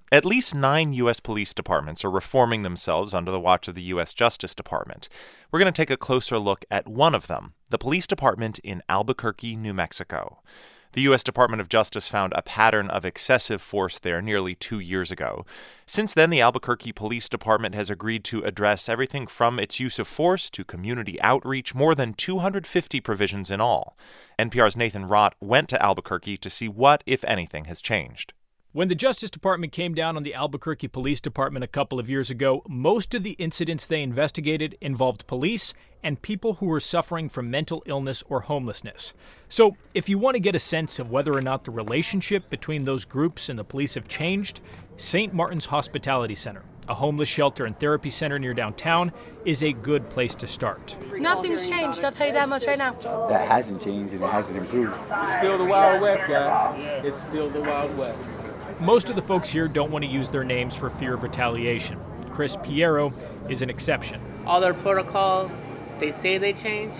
At least 9 U.S. police departments are reforming themselves under the watch of the U.S. Justice Department. We're going to take a closer look at one of them, the police department in Albuquerque, New Mexico. The U.S. Department of Justice found a pattern of excessive force there nearly 2 years ago. Since then, the Albuquerque Police Department has agreed to address everything from its use of force to community outreach, more than 250 provisions in all. NPR's Nathan Rott went to Albuquerque to see what, if anything, has changed. When the Justice Department came down on the Albuquerque Police Department a couple of years ago, most of the incidents they investigated involved police and people who were suffering from mental illness or homelessness. So if you want to get a sense of whether or not the relationship between those groups and the police have changed, St. Martin's Hospitality Center, a homeless shelter and therapy center near downtown, is a good place to start. Nothing's changed, I'll tell you that much right now. That hasn't changed and it hasn't improved. It's still the Wild West, guy. It's still the Wild West. Most of the folks here don't want to use their names for fear of retaliation. Chris Piero is an exception. All their protocol, they say they changed,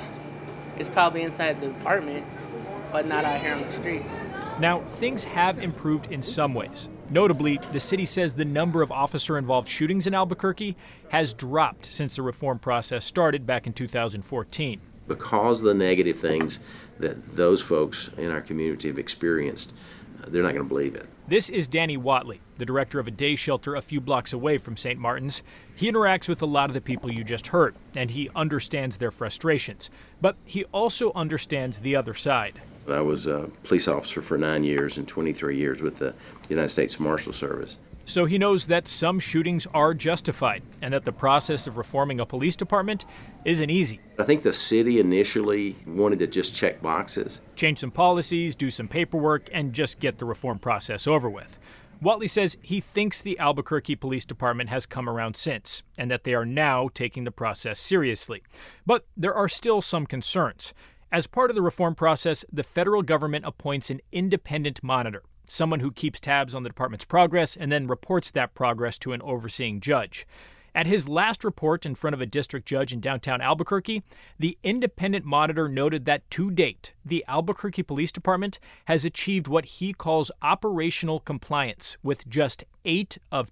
is probably inside the department, but not out here on the streets. Now, things have improved in some ways. Notably, the city says the number of officer-involved shootings in Albuquerque has dropped since the reform process started back in 2014. Because of the negative things that those folks in our community have experienced, they're not going to believe it. This is Danny Watley, the director of a day shelter a few blocks away from St. Martin's. He interacts with a lot of the people you just heard, and he understands their frustrations. But he also understands the other side. I was a police officer for 9 years and 23 years with the United States Marshal Service. So he knows that some shootings are justified and that the process of reforming a police department isn't easy. I think the city initially wanted to just check boxes. Change some policies, do some paperwork, and just get the reform process over with. Watley says he thinks the Albuquerque Police Department has come around since, and that they are now taking the process seriously. But there are still some concerns. As part of the reform process, the federal government appoints an independent monitor, someone who keeps tabs on the department's progress and then reports that progress to an overseeing judge. At his last report in front of a district judge in downtown Albuquerque, the independent monitor noted that to date, the Albuquerque Police Department has achieved what he calls operational compliance with just 8 of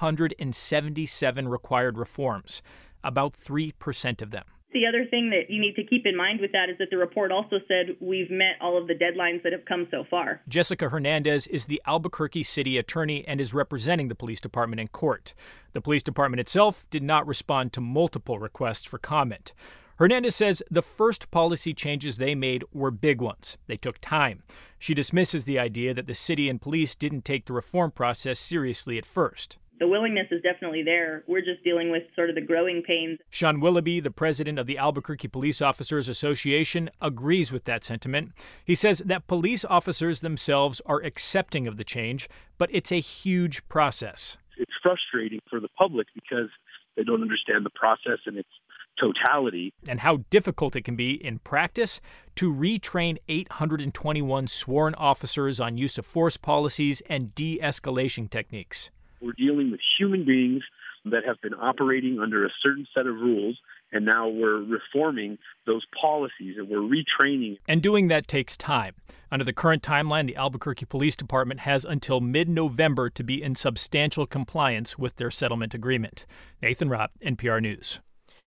277 required reforms, about 3% of them. The other thing that you need to keep in mind with that is that the report also said we've met all of the deadlines that have come so far. Jessica Hernandez is the Albuquerque city attorney and is representing the police department in court. The police department itself did not respond to multiple requests for comment. Hernandez says the first policy changes they made were big ones. They took time. She dismisses the idea that the city and police didn't take the reform process seriously at first. The willingness is definitely there. We're just dealing with sort of the growing pains. Sean Willoughby, the president of the Albuquerque Police Officers Association, agrees with that sentiment. He says that police officers themselves are accepting of the change, but it's a huge process. It's frustrating for the public because they don't understand the process and its totality. And how difficult it can be in practice to retrain 821 sworn officers on use of force policies and de-escalation techniques. We're dealing with human beings that have been operating under a certain set of rules, and now we're reforming those policies and we're retraining. And doing that takes time. Under the current timeline, the Albuquerque Police Department has until mid-November to be in substantial compliance with their settlement agreement. Nathan Rott, NPR News.